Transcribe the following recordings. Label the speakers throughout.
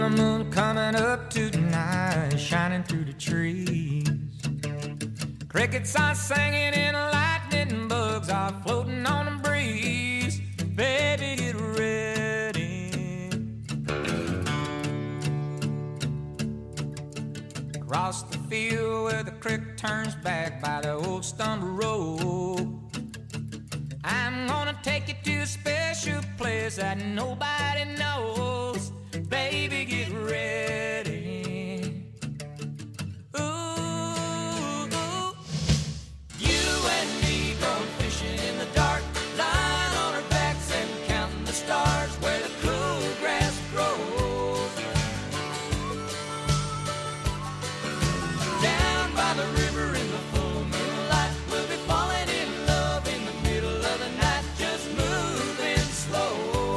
Speaker 1: a moon coming up tonight, shining through the trees. Crickets are singing and lightning bugs are floating on the breeze. Baby, get ready. Across the field where the creek turns back by the old stone road, I'm gonna take you to a special place that nobody knows. Baby, get ready. Ooh, you and me going fishing in the dark, lying on our backs and counting the stars where the cool grass grows. Down by the river in the full moonlight, we'll be falling in love in the middle of the night, just moving slow.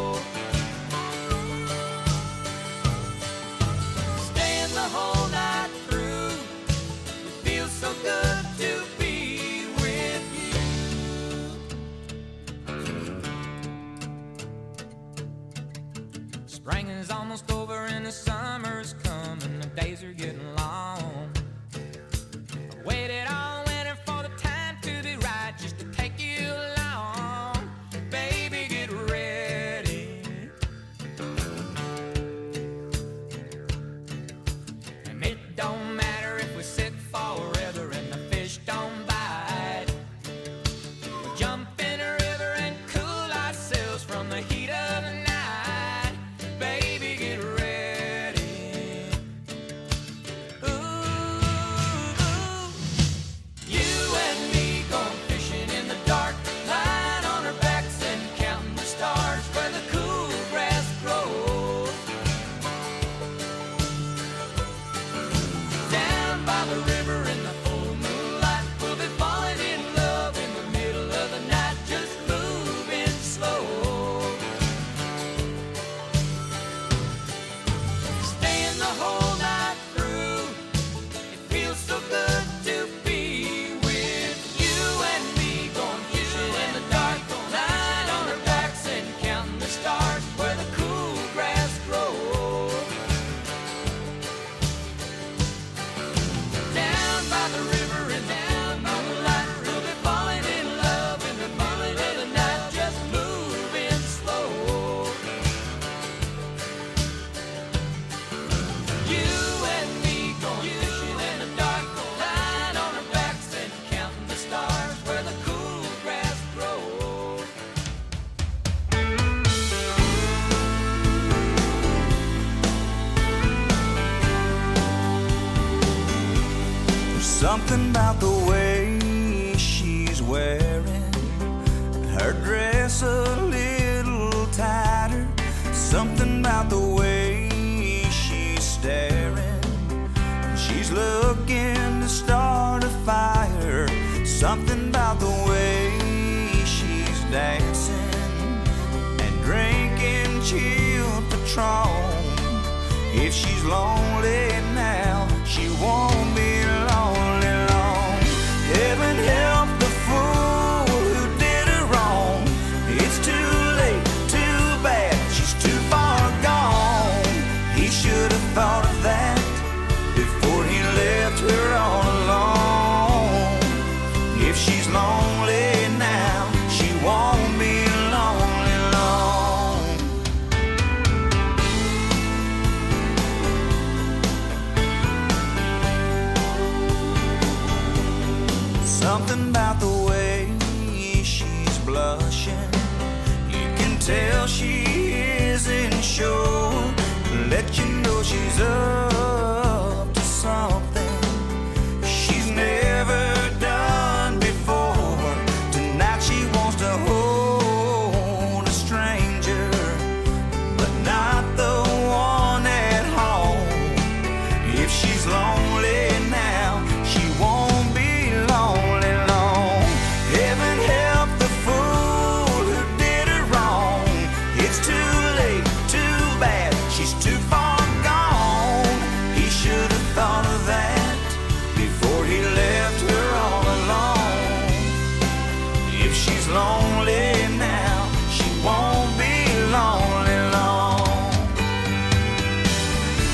Speaker 1: Staying the whole night through, it feels so good to be with you. Spring is almost over and the summer's coming, the days are getting long. I waited all winter for the time to be right, just to take you along. Baby, get ready. And it don't matter if we sit forever and the fish don't bite. We'll jump in a river and cool ourselves from the heat of the night. Baby, get ready. Ooh, you and me going fishing in the dark, lying on our backs and counting the stars where the cool grass grows. Down by the river in the full moonlight, we'll be falling in love in the middle of the night, just moving slow. Staying the whole night through, it feels so good to be with you and me going fishing in the dark, lying on our backs and counting the stars where the cool grass grows. Down by the river and down by the light, we'll be falling in love in the middle of the night, just moving slow. You and me going fishing in the dark, lying on our backs and counting the stars where the cool grass grows.
Speaker 2: There's something about the way she's wearing her dress a little tighter. Something about the way she's staring. She's looking to start a fire. Something about the way she's dancing and drinking chilled Patron. If she's lonely now, she won't be lonely long. Heaven help the fool who did her wrong. It's too late, too bad, she's too far gone. He should have thought of that before he left her all alone. If she's lonely now, she won't be lonely long. Something about the way she's blushing, you can tell she isn't sure. Let you know she's up to something she's never done before. Tonight she wants to hold a stranger, but not the one at home. If she's lonely now, she won't be lonely long. Heaven help the fool who did her wrong. It's too late, too bad, she's too far gone. He should have thought of that before he left her all alone. If she's lonely now, she won't be lonely long.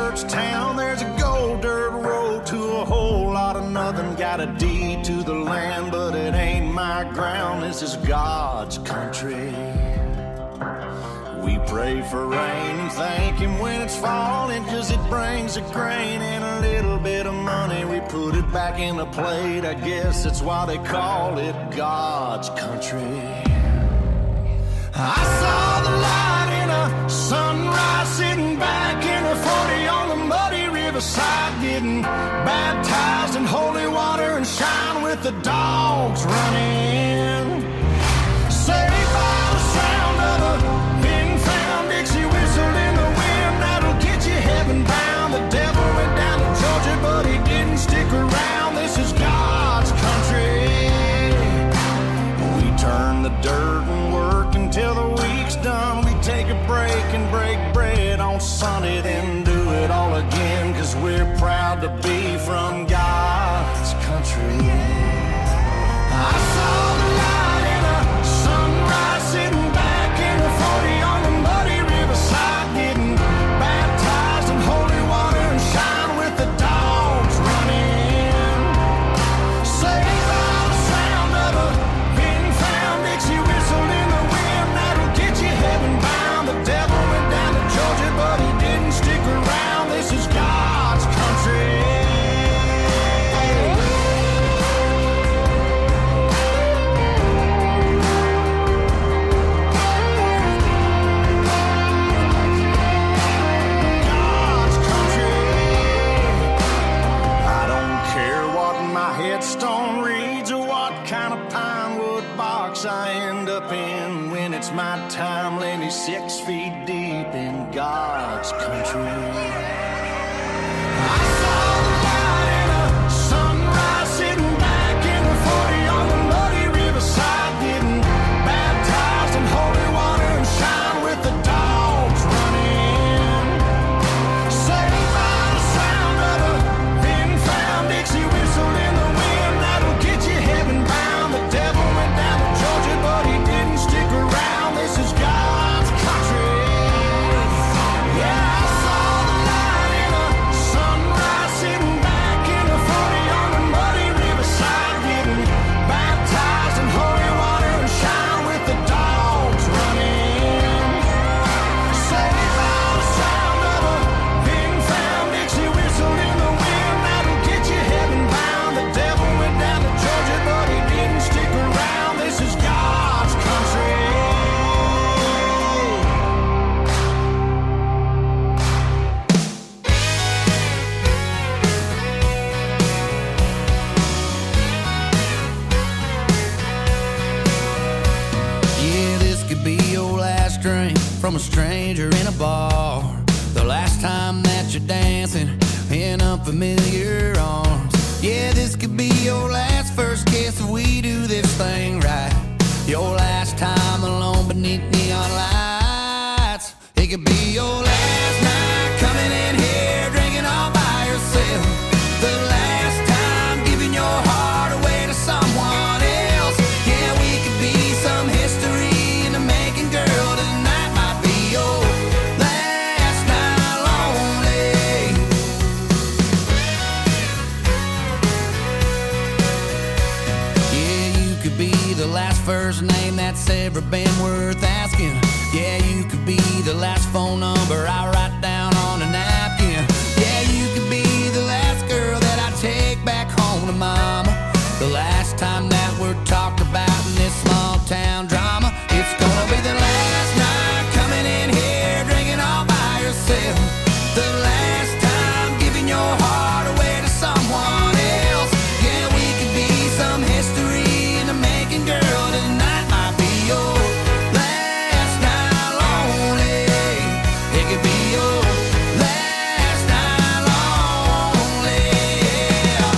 Speaker 3: church town, there's a gold dirt road to a whole lot of nothing. Got a deed to the land, but it ain't my ground. This is God's country. We pray for rain and thank him when it's falling, 'cause it brings a grain and a little bit of money. We put it back in the plate, I guess that's why they call it God's country. I saw the light in a sunrise, sitting back in a 40 on the muddy riverside, getting baptized in holy water and shine with the dogs running. Saved by the sound of a big-found Dixie whistle in the wind that'll get you heaven bound. The devil went down to Georgia, but he didn't stick around. This is God's country. We turn the dirt and work until the week's done. We take a break and break bread on Sunday, then do it all again, 'cause we're proud to be from God's country. I saw the light in a sunrise, sitting back in a 40 on the muddy riverside, getting baptized in holy water and shine with the dogs running. Saved by the sound of a big-found Dixie whistle in the wind that'll get you heaven bound. The devil went down to Georgia, but he didn't stick around. This is God's country. God's country. I don't care what my headstone reads or what kind of pine wood box I end up in. When it's my time, lay me 6 feet deep in God's country. I saw the light in a sunrise, sitting back in a 40 on the muddy riverside, getting baptized in holy water and shine with the dogs running. Saved by the sound of a big-found Dixie whistle in the wind that'll get you heaven bound. The devil went down to Georgia, but he didn't stick around. This is God's country. Yeah, I saw the light in a sunrise, sitting back in a 40 on the muddy riverside, getting baptized in holy water and shine with the dogs running. Saved by the sound of a big-found Dixie whistle in the wind that'll get you heaven bound. The devil went down to Georgia, but he didn't stick around. This is God's country.
Speaker 4: Yeah, this could be your last drink from a stranger in a bar. The last time that you're dancing in unfamiliar arms. Yeah, this could be your last first kiss if we do this thing right. Your last time alone beneath neon lights. It could be your last night coming in here drinking all by yourself. The last time giving your heart away to someone else. Yeah, we could be some history in the making, girl. Tonight might be your last night lonely. Yeah, you could be the last first name that's ever been worth asking. Yeah, you could be the last phone number I write down on a napkin. Yeah, you could be the last girl that I take back home to mama. The last time that we're talked about in this small town drama. It's gonna be the last night coming in here drinking all by yourself. The last time giving your heart away to someone else. Yeah, we could be some history in the making, girl. Tonight might be your last night lonely. It could be your last night lonely. Yeah.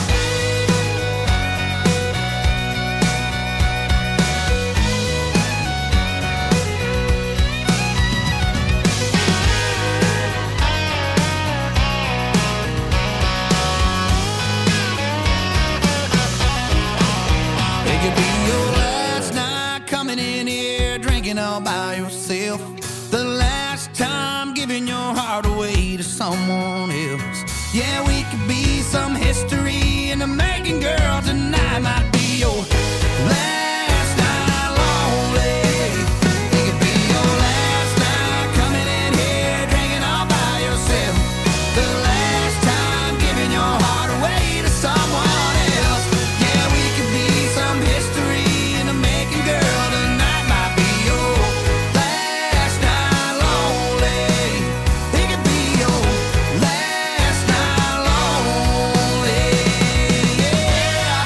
Speaker 4: It could be your last night coming in here drinking all by yourself. The last time giving your heart away to someone else. Yeah, we could be some history, and the making, girl, tonight might be your last night lonely. It could be your last night coming in here drinking all by yourself. The last time giving your heart away to someone else. Yeah, we could be some history, and the making, girl, tonight might be your last night lonely. It could be your last night lonely. Yeah,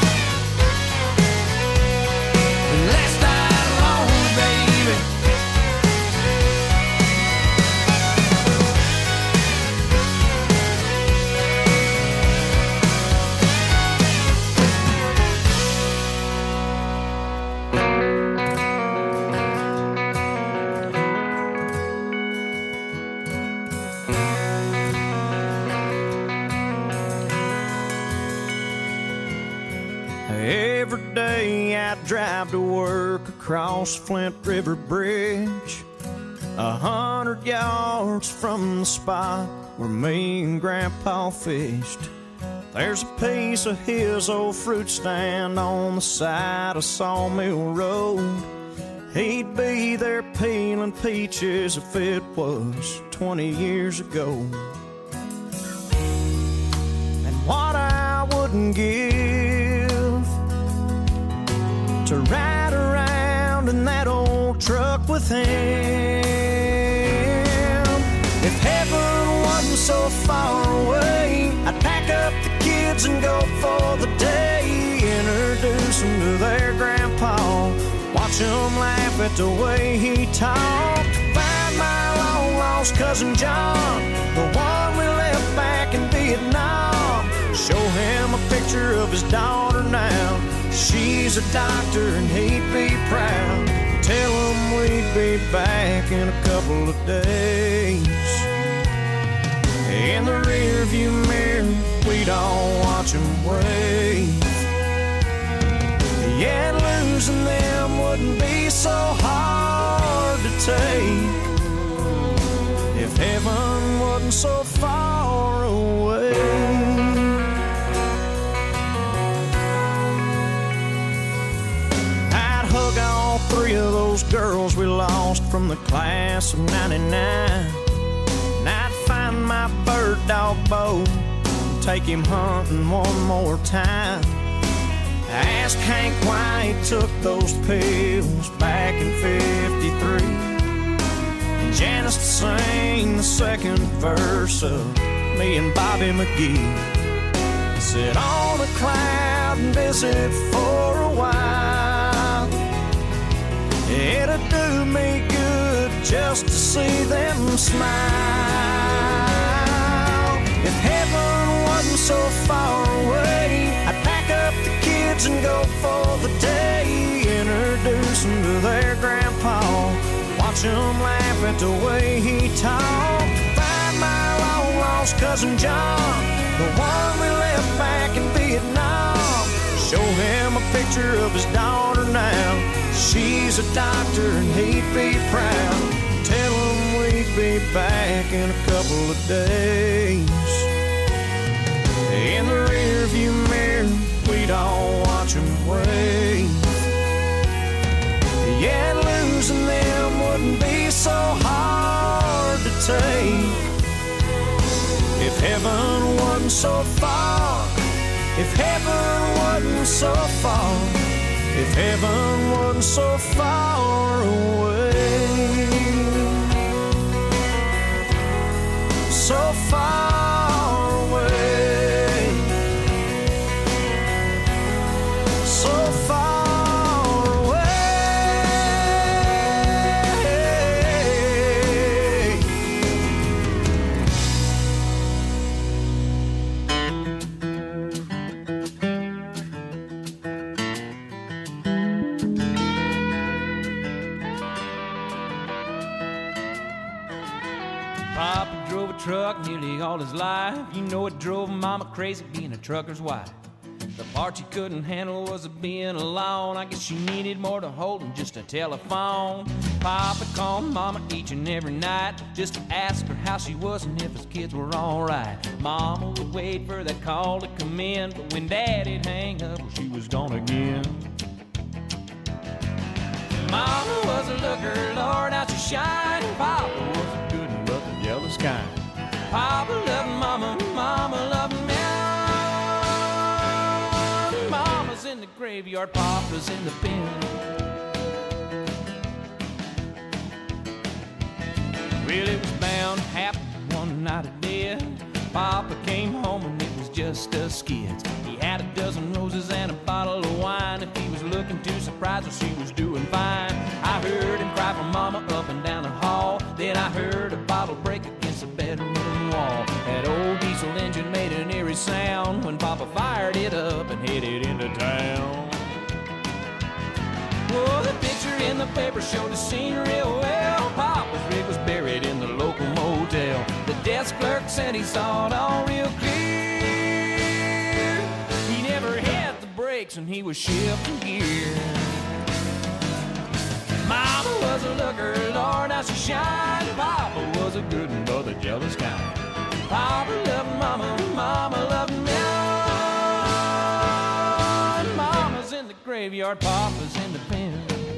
Speaker 4: last night lonely, baby.
Speaker 3: Every day I drive to work across Flint River Bridge, 100 yards from the spot where me and Grandpa fished. There's a piece of his old fruit stand on the side of Sawmill Road. He'd be there peeling peaches if it was 20 years ago. And what I wouldn't give to ride around in that old truck with him. If heaven wasn't so far away, I'd pack up the kids and go for the day. Introduce them to their grandpa, watch them laugh at the way he talked. Find my long lost cousin John, the one we left back in Vietnam. Show him a picture of his daughter now. She's a doctor and he'd be proud. Tell him we'd be back in a couple of days. In the rearview mirror, we'd all watch him wave. Yeah, losing them wouldn't be so hard to take if heaven wasn't so far away. Hug all three of those girls we lost from the class of '99. And I'd find my bird dog Bo, take him hunting one more time. Ask Hank why he took those pills back in '53. And Janice to sing the second verse of me and Bobby McGee. Sit on a cloud and visit for a while. It'd do me good just to see them smile. If heaven wasn't so far away, I'd pack up the kids and go for the day. Introduce them to their grandpa, watch them laugh at the way he talked. Find my long lost cousin John, the one we left back in Vietnam. Show him a picture of his daughter now. She's a doctor and he'd be proud. Tell him we'd be back in a couple of days. In the rearview mirror, we'd all watch him wave. Yeah, losing them wouldn't be so hard to take if heaven wasn't so far. If heaven wasn't so far. If heaven wasn't so far away. So far away. So far away.
Speaker 5: Papa drove a truck nearly all his life. You know it drove Mama crazy being a trucker's wife.
Speaker 1: The part she couldn't handle was being alone. I guess she needed more to hold than just a telephone. Papa called Mama each and every night just to ask her how she was and if his kids were alright. Mama would wait for that call to come in, but when Daddy'd hang up, well, she was gone again. Mama was a looker, Lord, how she shined. Papa was a good one, but the jealous kind. Papa loved Mama, Mama loved me. Mama's in the graveyard, Papa's in the pen. Well, it was bound to happen one night of death. Papa came home and it was just us kids. He had a dozen roses and a bottle of wine. If he was looking too surprised, well, she was doing fine. I heard him cry for Mama up and down the hall. Then I heard a bottle break against the bedroom wall. That old diesel engine made an eerie sound when Papa fired it up and headed into town. Well, the picture in the paper showed the scene real well. Papa's rig was buried in the local motel. The desk clerk said he saw it all real clear. He never had the brakes and he was shifting gear. Mama was a looker, Lord, how she shined. Papa was a good one, but the jealous kind. Papa loved Mama, Mama loved me. Mama's in the graveyard, Papa's in the pen.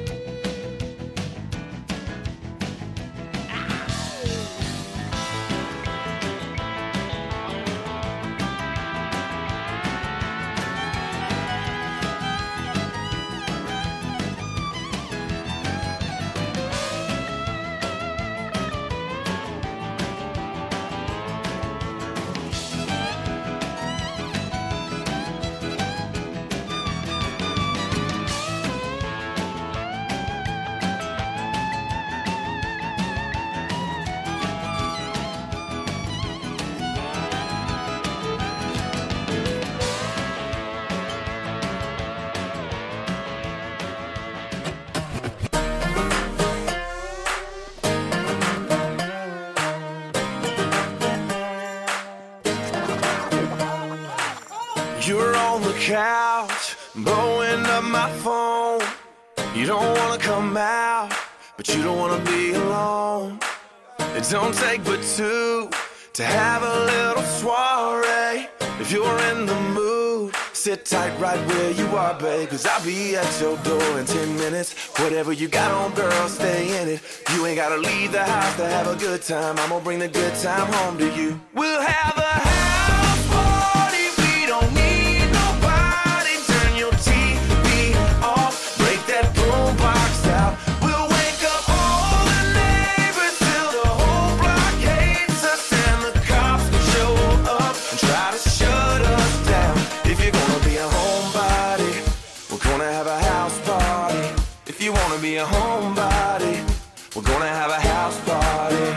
Speaker 3: You're on the couch, blowing up my phone. You don't wanna come out, but you don't wanna be alone. It don't take but two to have a little soiree. If you're in the mood, sit tight right where you are, babe, 'cause I'll be at your door in 10 minutes. Whatever you got on, girl, stay in it. You ain't gotta leave the house to have a good time. I'm gonna bring the good time home to you. We'll have a house party. We don't need nobody. Turn your TV off. Break that boombox out. We'll wake up all the neighbors till the whole block hates us, and the cops show up and try to shut us down. If you're gonna be a homebody, we're gonna have a house party. If you wanna be a homebody, we're gonna have a house party.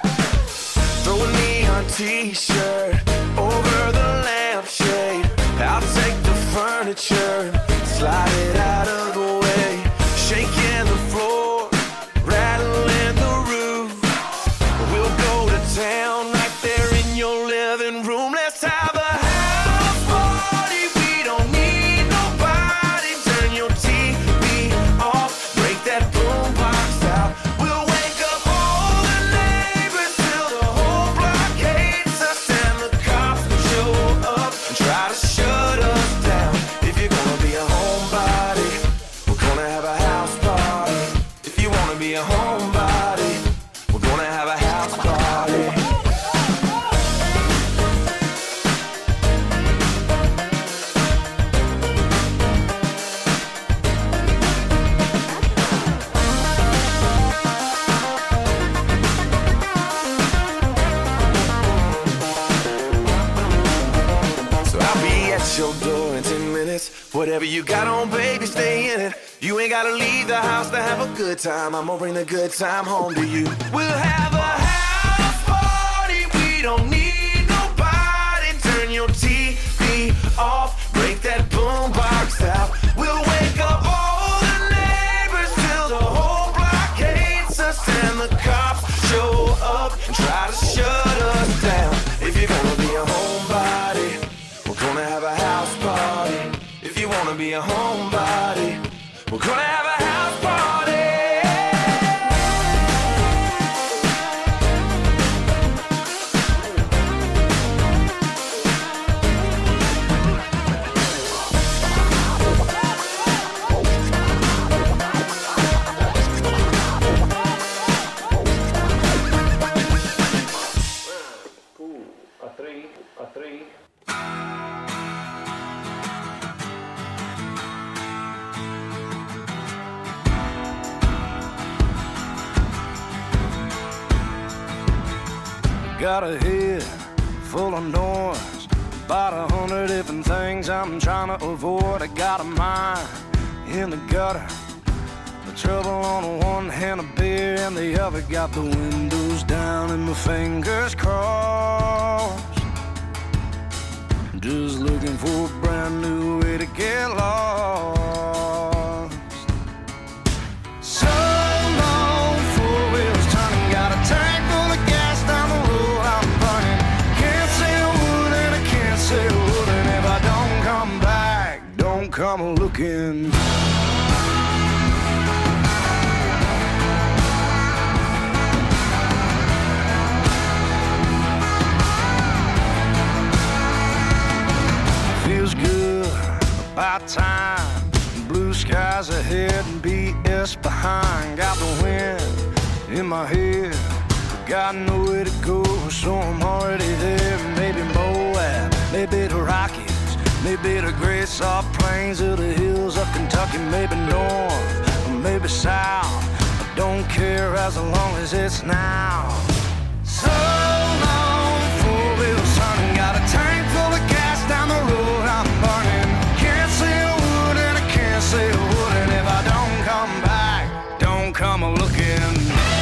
Speaker 3: Throw a neon t-shirt over the lampshade. I'll take the furniture, slide it out of the way. Shaking the floor, rattling the roof. We'll go to town right there in your living room. Let's have a house party. We don't need nobody. Turn your TV off. Break that boombox out. We'll wake up all the neighbors till the whole block hates us, and the cops show up and try to shut us down. If you're gonna be a homebody, we're gonna have a house party. If you wanna be a homebody, we're gonna have a house party. So I'll be at your door in 10 minutes. Whatever you got on, baby, stay in it. You ain't gotta leave the house to have a good time. I'm gonna bring the good time home to you. We'll have a house party. We don't need nobody. Turn your TV off. Break that boombox out. We'll wake up all the neighbors till the whole block hates us, and the cops show up and try to shut us down. If you're gonna be a homebody, we're gonna have a house party.
Speaker 2: be a homebody. We're gonna have a house party.
Speaker 3: A three. Got a head full of noise, about 100 different things I'm trying to avoid. I got a mind in the gutter, the trouble on one hand, a beer in the other. Got the windows down and my fingers crossed, just looking for a brand new way to get lost. So long, four wheels turning, got a tank full of gas down the road I'm burning. Can't say a word and I can't say a word, and if I don't come back, don't come looking. Feels good, about time. Blue skies ahead and BS behind. Got the wind in my head, got nowhere to go, so I'm already there. Maybe Moab, maybe the Rockies, maybe the great soft plains of the hills of Kentucky. Maybe north, or maybe south, I don't care as long as it's now. So long, four wheels turning, got a tank full of gas down the road I'm burning. Can't say a word and I can't say a word, and if I don't come back, don't come looking.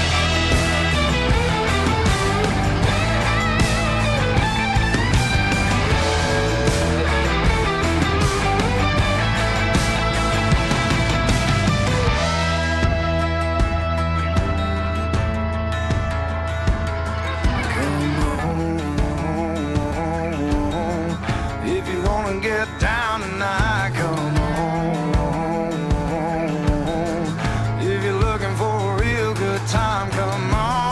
Speaker 3: Get down tonight, come on. If you're looking for a real good time, come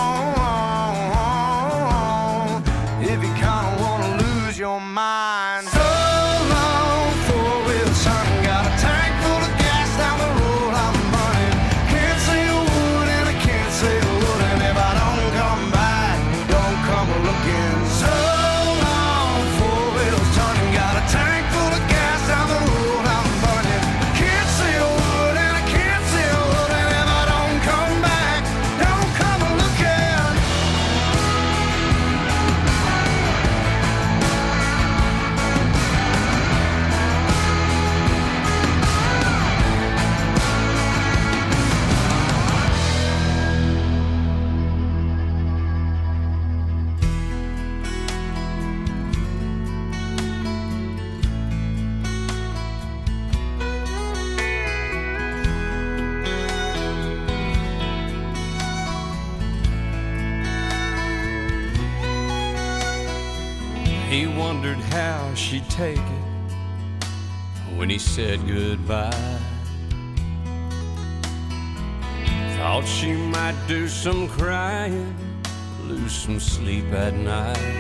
Speaker 3: on. If you kinda wanna lose your mind. So long, four wheels turning, got a tank full of gas down the road I'm burning. Can't say a word and I can't say a word, and if I don't come back, don't come looking. So long, four wheels turning, got a tank full of gas down the road I'm burning. Can't say a word and I can't say a word, and if I don't come back, don't come looking.
Speaker 1: He wondered how she'd take it when he said goodbye. Thought she might do some crying, lose some sleep at night.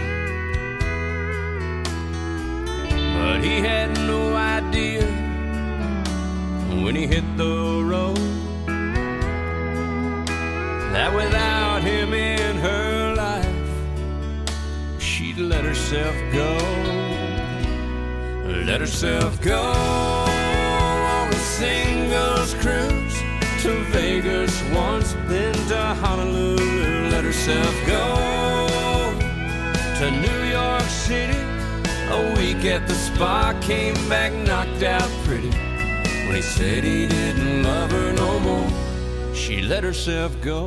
Speaker 1: But he had no idea when he hit the road that without him in her life, she'd let herself go. Let herself go on a singles cruise to Vegas once, then to Honolulu. Let herself go to New York City, a week at the spa, came back knocked out pretty. When he said he didn't love her no more, she let herself go.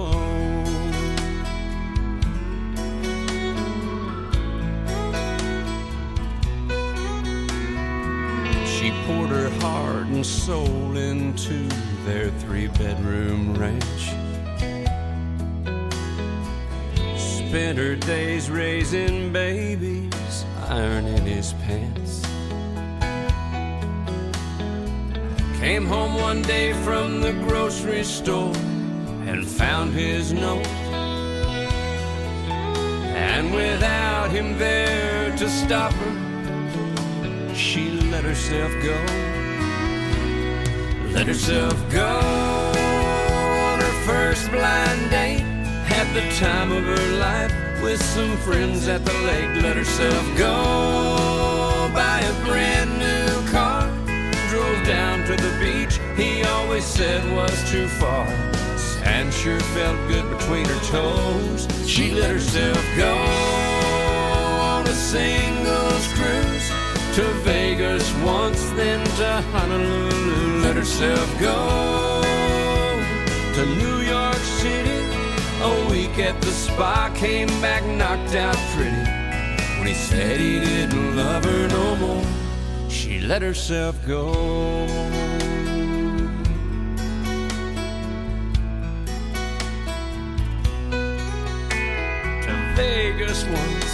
Speaker 1: She poured her heart and soul into their 3-bedroom ranch. Spent her days raising babies, ironing his pants. Came home one day from the grocery store and found his note. And without him there to stop her, she let herself go. Let herself go on her first blind date. Had the time of her life with some friends at the lake. Let herself go buy a brand new car. Drove down to the beach he always said was too far. Sand sure felt good between her toes. She let herself go on a singles cruise to Vegas once, then to Honolulu. Let herself go to New York City. A week at the spa, came back knocked out pretty. When he said he didn't love her no more, she let herself go. To Vegas once,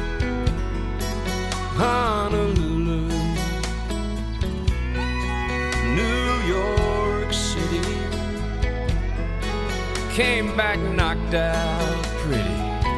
Speaker 1: Honolulu, New York City. Came back knocked out pretty.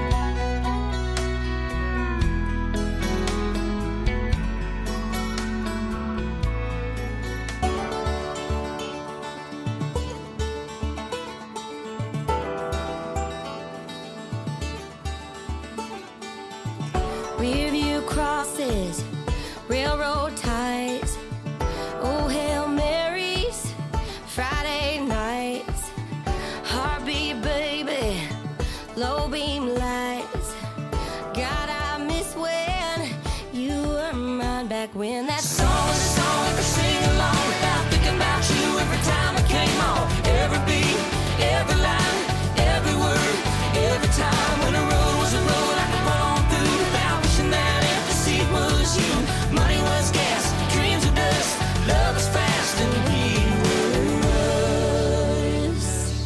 Speaker 5: Rearview crosses, railroad ties, oh Hail Marys, Friday nights, heartbeat baby, low beam lights. God, I miss when you were mine back when that song was a song I could sing along without thinking about you every time it came on. Every beat, every line, every word, every time when a road was a road I could run on through without wishing that empty seat was you. Money was gas, dreams were dust, love was fast, and we were us.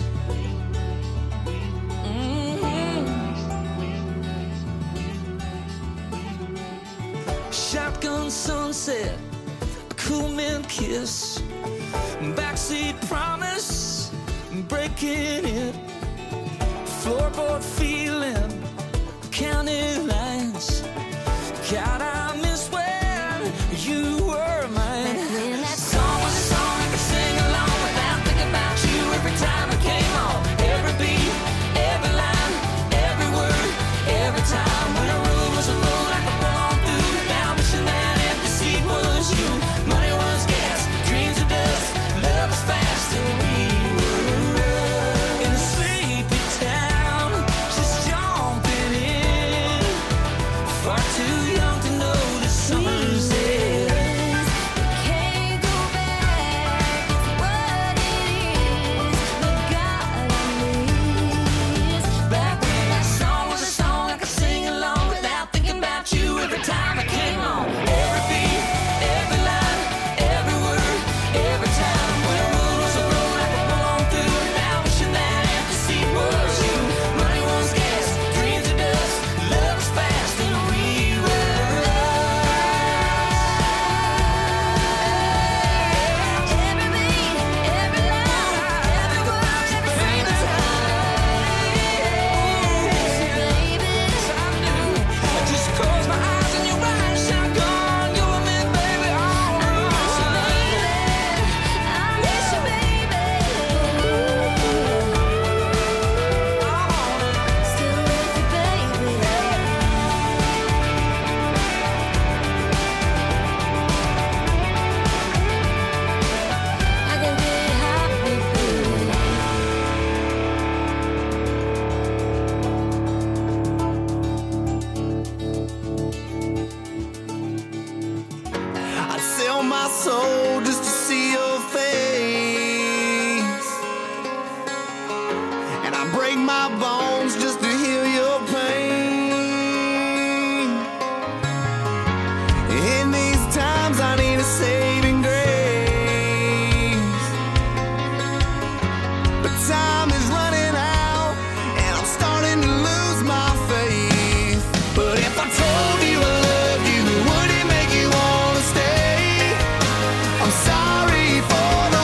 Speaker 6: Shotgun sunset, a cool mint kiss, backseat promise, breaking it, floorboard feeling, county lines. God, I miss when you were mine.
Speaker 5: Back when that
Speaker 6: Song was a song I could sing along without thinking about you every time it came on. Every beat, every line, every word, every time when a road was a road I could run on through without wishing that empty seat was you. Money was gas, dreams were dust, love was fast, and we were in a sleepy town, just jumping in. Far too young to know the summer's end.
Speaker 5: can't go back, it's what it is. But God, I miss
Speaker 6: Back when that song was a song I could sing along without thinking about you every time it came on. Every beat, every line, every word, every time when a road was a road I could run on through without wishing that empty seat was you. Money was gas, dreams were dust, love was fast, and we were
Speaker 5: every beat, every line, every word, every
Speaker 6: I just close my eyes and you're right, shotgun, you and me, baby, all right.
Speaker 5: I miss you, baby. Still with you, baby. I can get hot with you.
Speaker 2: I'd sell my soul just to see your face, and I break my bones just to heal your pain. In these times I need a saving grace, but time is running out and I'm starting to lose my faith. But if I told you I loved you, would it make you wanna stay? I'm sorry for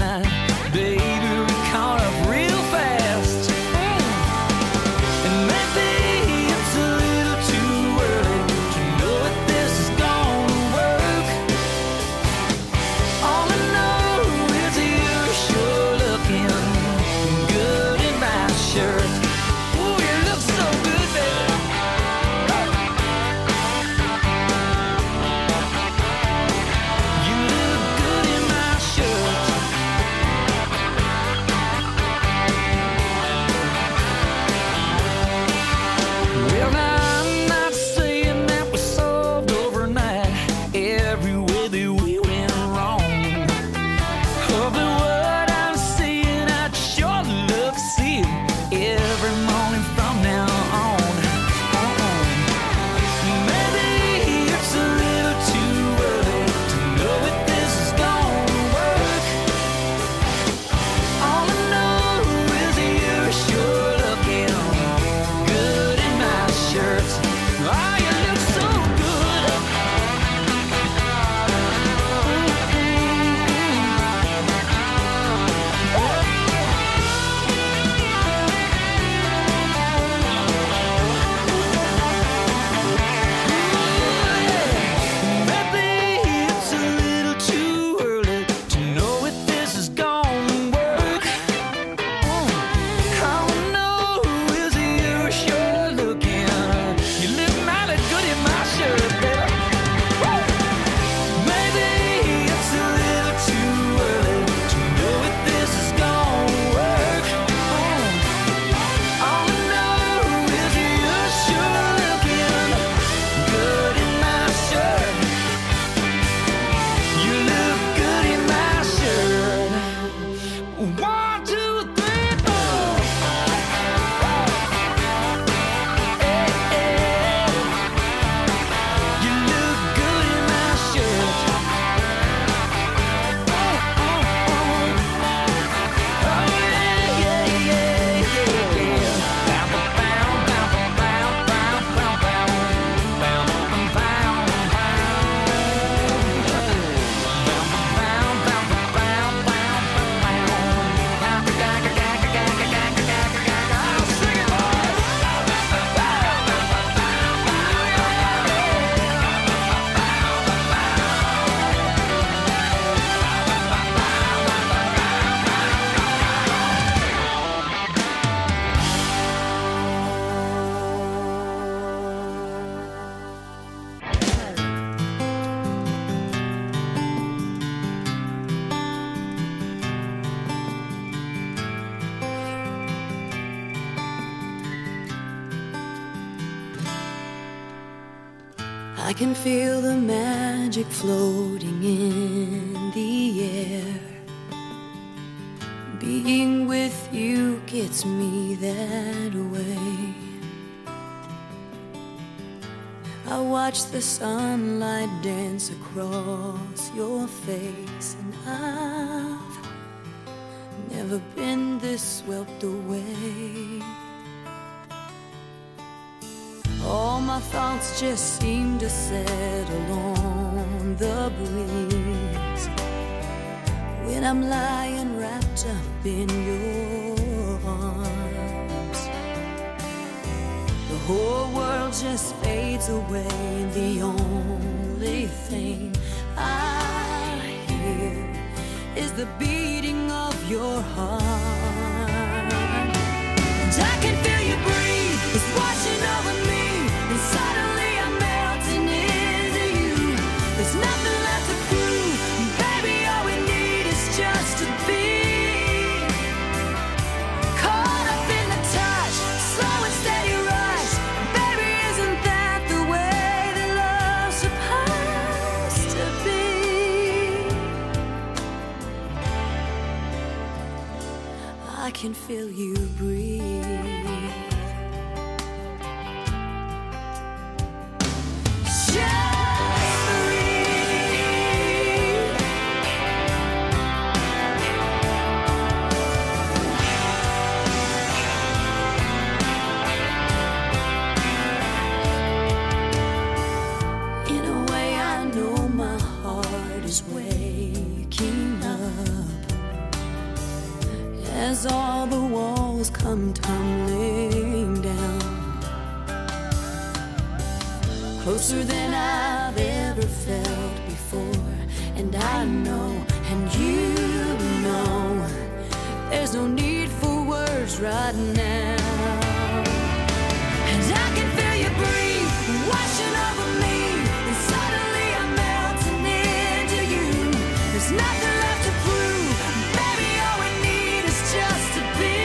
Speaker 6: night. Baby, we caught up real fast. And maybe it's a little too early to know if this is gonna work. All I know is you're sure looking good in my shirt. Ooh, you look so good, baby. You look good in my shirt. Well, now I'm not saying that we solved overnight every way that we went wrong. Oh, but what I'm seeing, I'd sure love to see it every morning from now on. Maybe it's a little too early to know if this is gonna work. All I know is you're sure looking good in my shirt. Oh, you look so good. Maybe it's a little too early to know if this is gonna work. All I know is you're sure looking. You look mighty good in my shirt, baby. Maybe it's a little too early to know if this is gonna work. All I know is you're sure looking good in my shirt. You look good in my shirt. 1, 2, 3, 4. Hey, hey. You look good in my shirt. Oh, yeah, yeah, yeah, yeah, yeah. Bow, bow, bow, bow, bow, bow, bow, bow, bow,
Speaker 7: I can feel the magic floating in the air. Being with you gets me that way. I watch the sunlight dance across your face, and I've never been this swept away. All my thoughts just seem to settle on the breeze when I'm lying wrapped up in your arms. The whole world just fades away, and the only thing I hear is the beating of your heart. And I can feel you breathe, it's washing over me. And suddenly I'm melting into you. There's nothing left to prove. Baby, all we need is just to be caught up in the touch, slow and steady rush. Baby, isn't that the way that love's supposed to be? I can feel you breathe. Waking up as all the walls come tumbling down. Closer than I've ever felt before. And I know, and you know, there's no need for words right now. And I can feel you breathe, washing over me. And suddenly I'm melting into you. There's nothing left to prove. Baby, all we need is just to be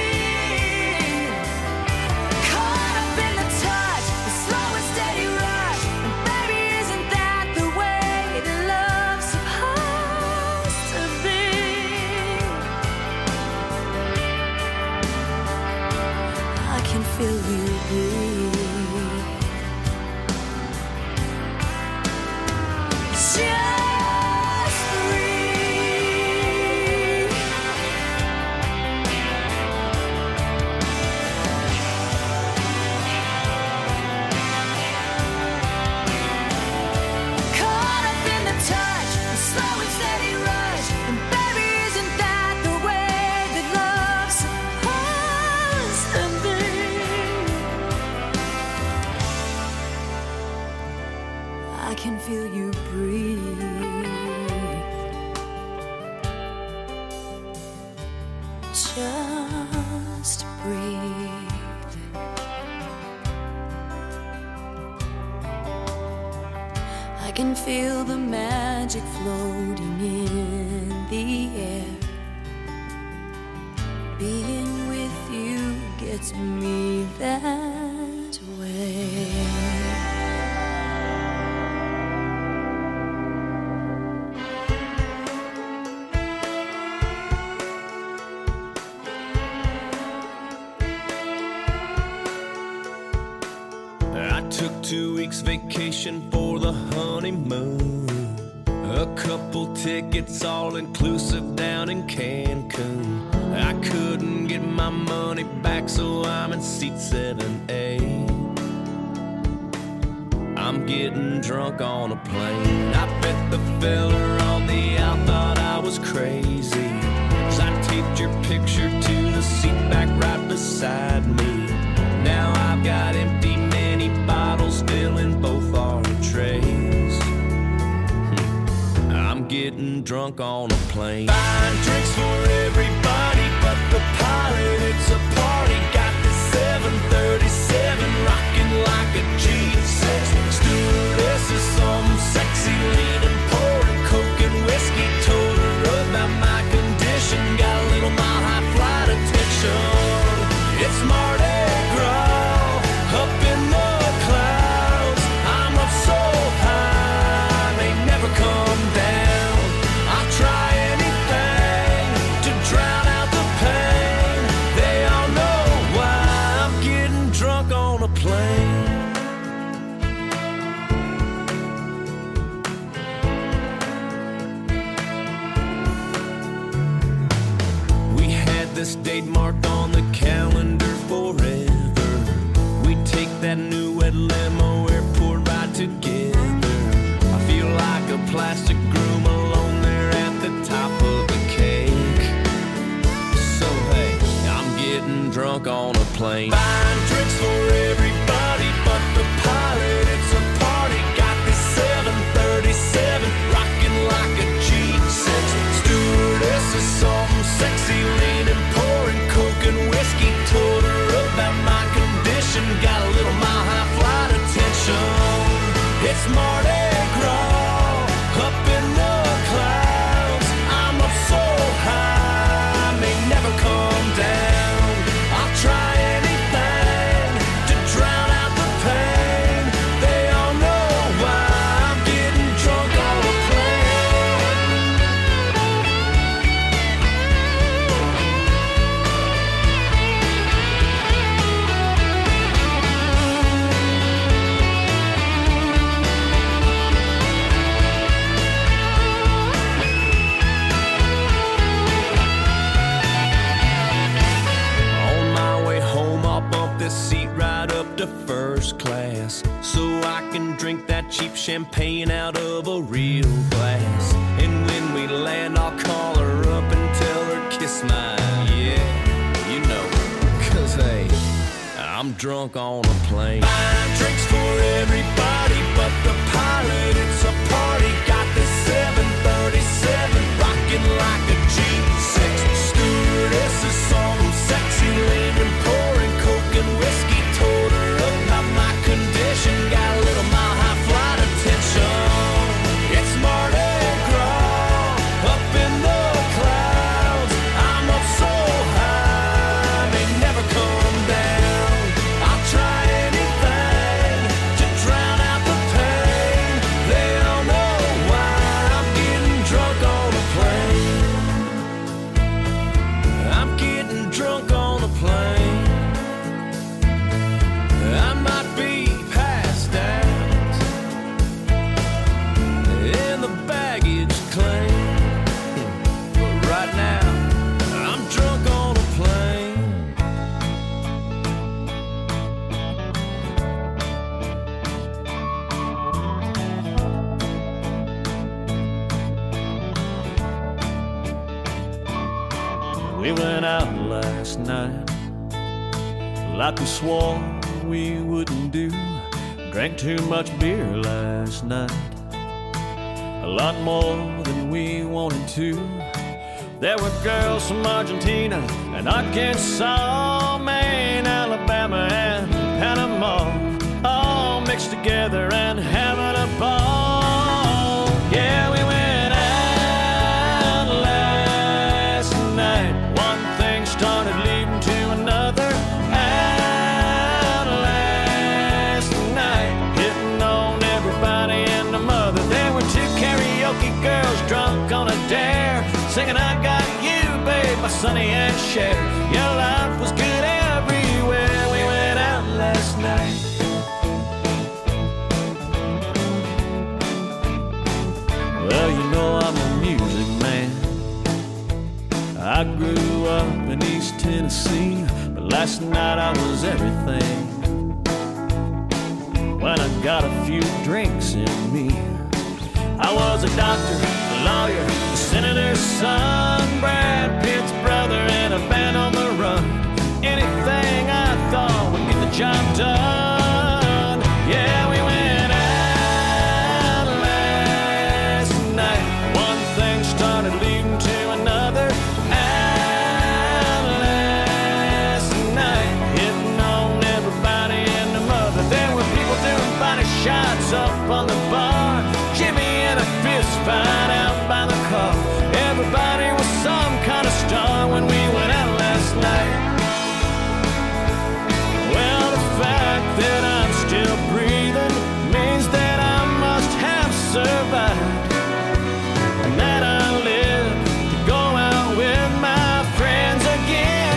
Speaker 7: caught up in the touch, the slow and steady rush. And baby, isn't that the way that love's supposed to be? I can feel you breathe. Just breathe. Caught up in the touch, the slow and steady rush. And baby, isn't that the way that love's supposed to be? I can feel you breathe. Just breathe. I can feel the magic floating in the air. Being with you gets me that way.
Speaker 8: I took 2 weeks vacation for the honeymoon. A couple tickets all inclusive down in Cancun. I couldn't get my money back, so I'm in seat 7A. I'm getting drunk on a plane. I bet the fella on the out thought I was crazy, 'cause I taped your picture to the seat back right beside me. Now I've got empty mini bottles filling both our trays. I'm getting drunk on a plane. Buying drinks for everybody but the pilot. It's a party. Got the 737 rocking like a G6. Stewardess is some sexy leaning, pouring coke and whiskey. Told her about my condition. Got a little mile high flight attention. It's Mardi Gras up in the clouds. I'm up so high, may never come down. I'll try anything to drown out the pain. They all know why I'm getting drunk on a plane. We had this date marked on the calendar forever. We take that new wet limo airport ride together. I feel like a plastic groom alone there at the top of the cake. So hey, I'm getting drunk on a plane. Buying drinks for everybody but the pilot. It's a party. Got this 737 rocking like a G6. Stewardess is some sexy leaning, pouring coke and whiskey. Told her about my condition. Got a little mile high flight attention. It's Mardi Gras up in the clouds. I'm up so high, may never come down. I'll try anything to drown out the pain. They all know why I'm getting drunk on a plane. On my way home, I'll bump this seat right up to first class, so I can drink that cheap champagne out of a real glass. And when we land, I'll call her up and tell her kiss my yeah. I'm drunk on a plane. Buying drinks for everybody, but the pilot, it's a party. Got the 737 rocking like a G6. Stewardesses saw them sexy lady pouring coke and whiskey. Told her about my condition. Got a little mile high flight attention. It's Mardi Gras up in the clouds. I'm up so high, may never come down. I'll try anything to drown out the pain. They all know why I'm getting drunk on a plane. I'm getting drunk on a plane. I might be passed out in the baggage claim, but right now I'm drunk on a plane. We went out last night like we swore we wouldn't do. Drank too much beer last night, a lot more than we wanted to. There were girls from Argentina and Arkansas, Maine, Alabama, and Panama, all mixed together and having a ball. Yeah, we went out last night. One thing started leading to another. Out last night, hitting on everybody and the mother. There were two karaoke girls drunk on a dare, singing I Got You, babe, by Sonny and Cher. Your life was good everywhere. We went out last night. Well, you know I'm a music man. I grew up in East Tennessee, but last night I was everything. When I got a few drinks in me, I was a doctor, a lawyer, a senator's son, Brad Pitt's brother, and a band on the run. Anything I thought would get the job done. Yeah, we went out last night. One thing started leading to another. Out last night, hitting on everybody and the mother. There were people doing body shots up on the bar. Jimmy in a fist fight out by the car. Everybody was some kind of star when we went out last night. Well, the fact that I'm still breathing means that I must have survived, and that I live to go out with my friends again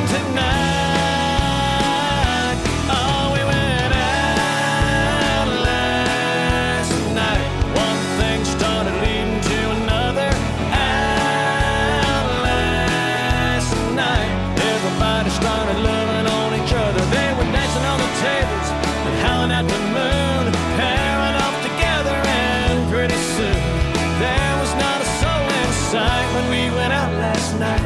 Speaker 8: tonight. Oh, we went out last night. One thing started leading to another. Out last night, everybody started loving on each other. They were dancing on the tables and howling at the moon, pairing off together, and pretty soon there was not a soul in sight when we went out last night.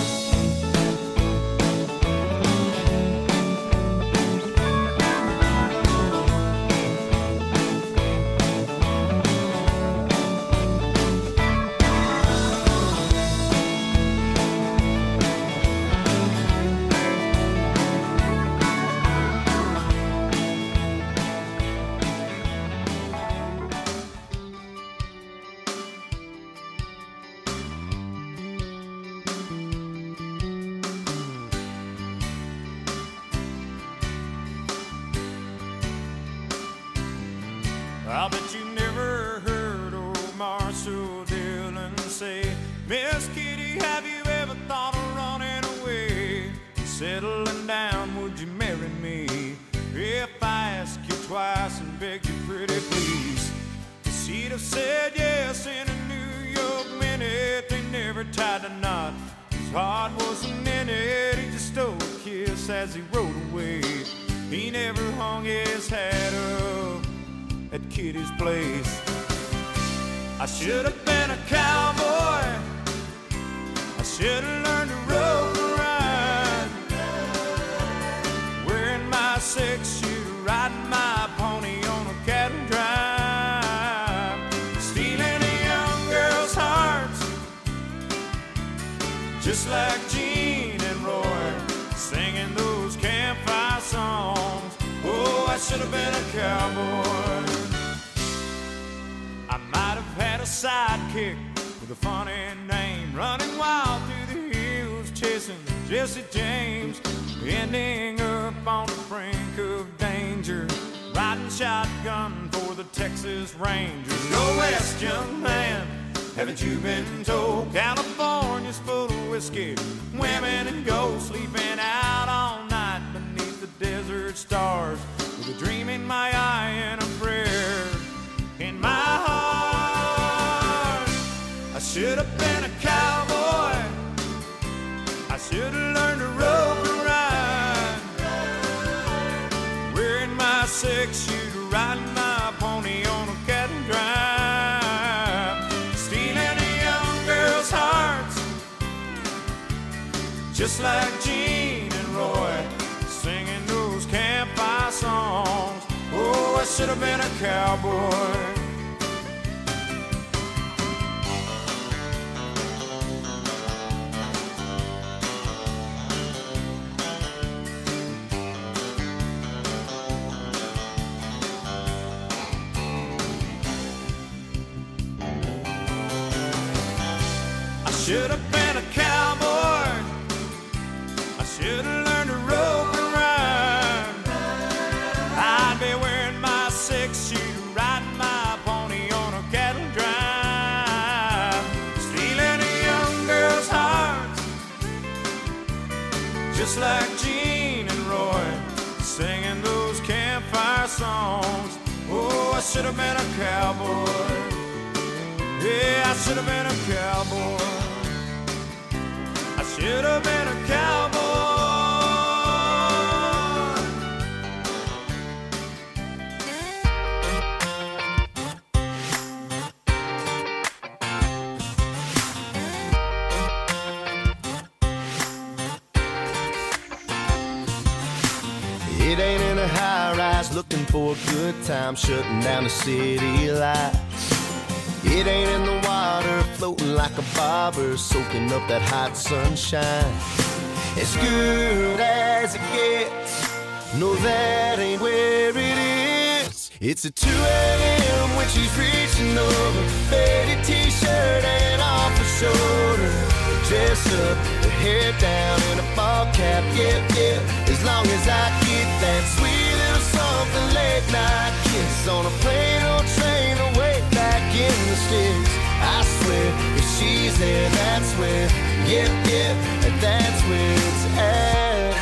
Speaker 3: I bet you never heard old Marshall Dillon say, Miss Kitty, have you ever thought of running away? Settling down, would you marry me? If I ask you twice and beg you pretty please. She'd have said yes in a New York minute. They never tied a knot, his heart wasn't in it. He just stole a kiss as he rode away. He never hung his hat up at Kitty's place. I should have been a cowboy, I should have learned to rope and ride, wearing my just like Gene and Roy, singing those campfire songs. Oh, I should have been a cowboy. I might have had a sidekick with a funny name, running wild through the hills, chasing Jesse James, ending up on the brink of danger, riding shotgun for the Texas Rangers. Go west, young man, haven't you been told? California's full of whiskey, women and gold, sleeping out all night beneath the desert stars, with a dream in my eye and a prayer in my heart. I should have been a cowboy, I should have learned to rope and ride, wearing my six-shooter, riding my pony on a cattle drive, stealing a young girl's hearts, just like Gene and Roy, singing those campfire songs. Oh, I should have been a cowboy. I should have been a cowboy, I should have learned to rope and ride, I'd be wearing my six-shooter, riding my pony on a cattle drive, stealing a young girl's heart, just like Gene and Roy, singing those campfire songs. Oh, I should have been a cowboy. Yeah, I should have been a cowboy. I should have been a cowboy.
Speaker 9: It ain't in a high-rise looking for a good time, shutting down the city lights. It ain't in the water floating like a bobber, soaking up that hot sunshine. As good as it gets, no, that ain't where it is. It's at 2 a.m. when she's reaching over, faded t-shirt and off her shoulder, dress up, her hair down in a ball cap, yeah, yeah. As long as I get that sweet little something late night kiss on a plane or train away back in the sticks, I swear if she's there, that's where, yeah, yeah, that's where it's at.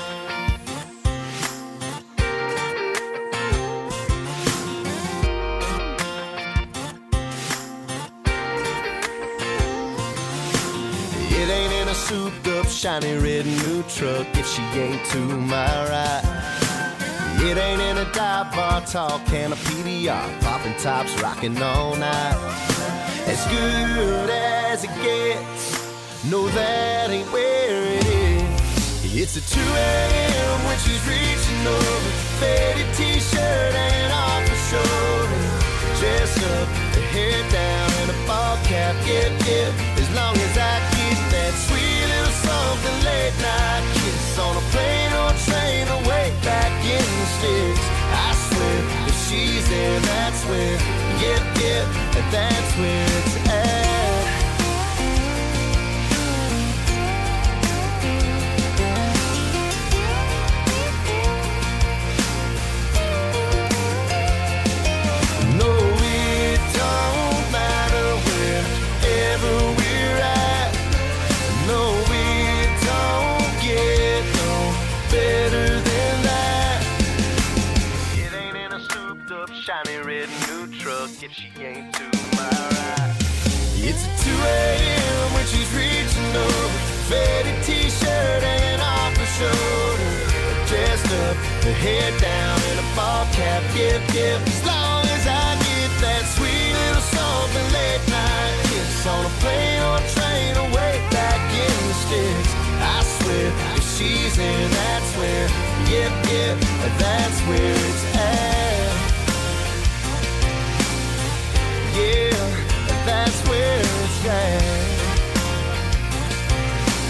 Speaker 9: It ain't in a souped up, shiny red new truck if she ain't to my right. It ain't in a dive bar talk, can a PDR, popping tops, rocking all night. As good as it gets, no, that ain't where it is. It's at 2 a.m. when she's reaching over, faded t-shirt and off her shoulder, dress up, her hair down in a ball cap, yeah, yeah. As long as I get that sweet little something late night kiss on a plane or train away back in the sticks, I swear if she's there, that's where, yeah, yeah, that's where it's at. No, it don't matter wherever we're at. No, it don't get no better than that. It ain't in a souped up, shiny red new truck if she ain't to my right. It's at 2 a.m. when she's reaching over, faded t-shirt and off her shoulder, dressed up, her hair down in a ball cap, yeah, yeah. As long as I get that sweet little something late night kiss on a plane or train away back in the sticks, I swear if she's in, that's where, yeah, yeah, that's where it's at. Yeah, that's where it's at.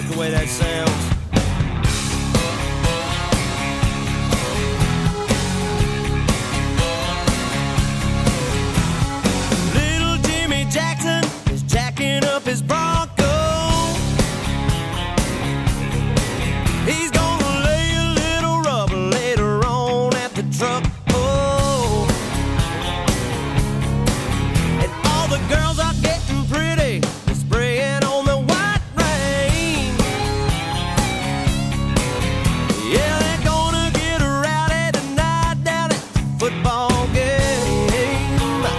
Speaker 9: like the way that sounds. Little Jimmy Jackson is jacking up his Bronco. He's gonna lay a little rubber later on at the truck. Oh, and all the girls are getting pretty, they're spraying on the white rain. Yeah, they're gonna get rowdy tonight down at the football game.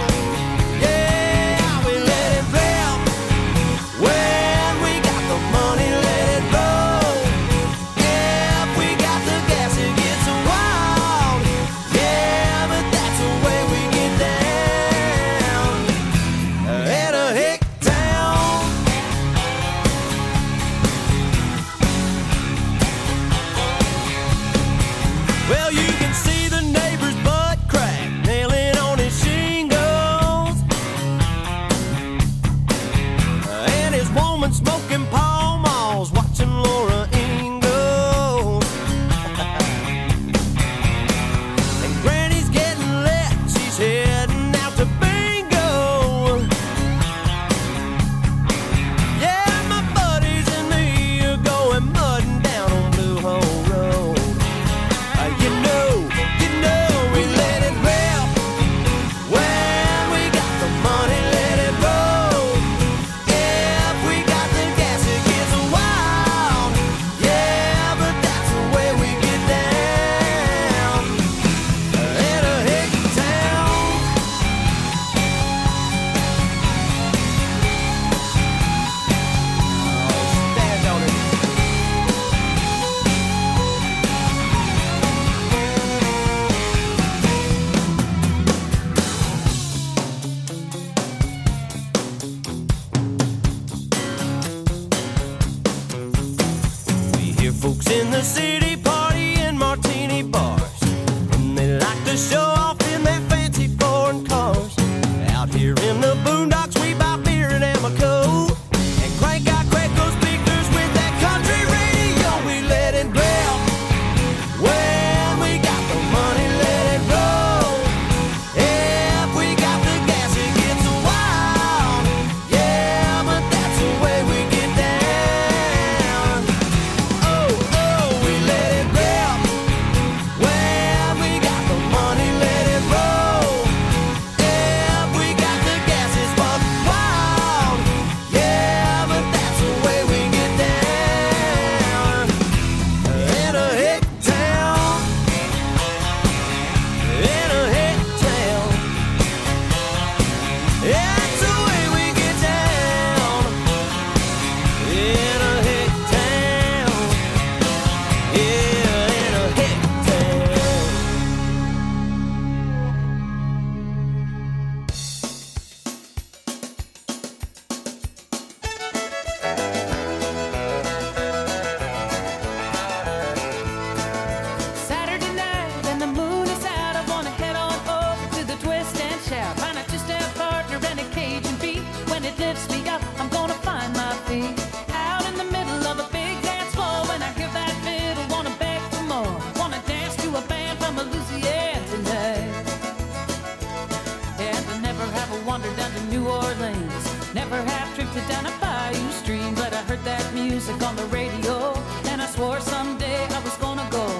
Speaker 9: Yeah, we let it rip. When we got the money, let it roll. If we got the gas, it gets wild. Yeah, but that's the way we get down. At a hick town. Well, you can see the neighbor's butt crack nailing on his shingles, and his woman smoking Pall Malls, watching Laura Ingalls. And Granny's getting lit, she's heading out to bingo. Yeah, my buddies and me are going mudding down on Blue Hole Road. You know, we let it rip. When we got the money, let it roll. If we got the gas, it gets wild. Yeah, but that's the way we get down. In a hick town. Oh, stand on it. We hear folks in the city party in martini bars, and they like to show off in their fancy foreign cars. Out here in the boondocks, we buy beer and Amoco and crank out Quaco speakers with that country radio. We let it rip. When we got the money, let it roll. If we got the gas, it gets wild. Yeah, but that's the way we get down. Oh, we let it rip. When we got the money, let it roll. If we got the gas, it's buck wild. Yeah, but that's the way we get down. In a hick town. In a hick town. That's the way we get down. In a hick town. Yeah, in a hick town.
Speaker 10: Saturday night and the moon is out. I wanna head on over to the twist and shout. Find a two-step partner and a Cajun beat. When it lifts me up, I'm gonna find my feet. Out in the middle of a big dance floor. When I hear that fiddle, wanna beg for more. Wanna dance to a band from Louisiana tonight. And I never have a wander down to New Orleans. Never have drifted down a bayou stream. But I heard that music on the radio, and I swore someday I was gonna go.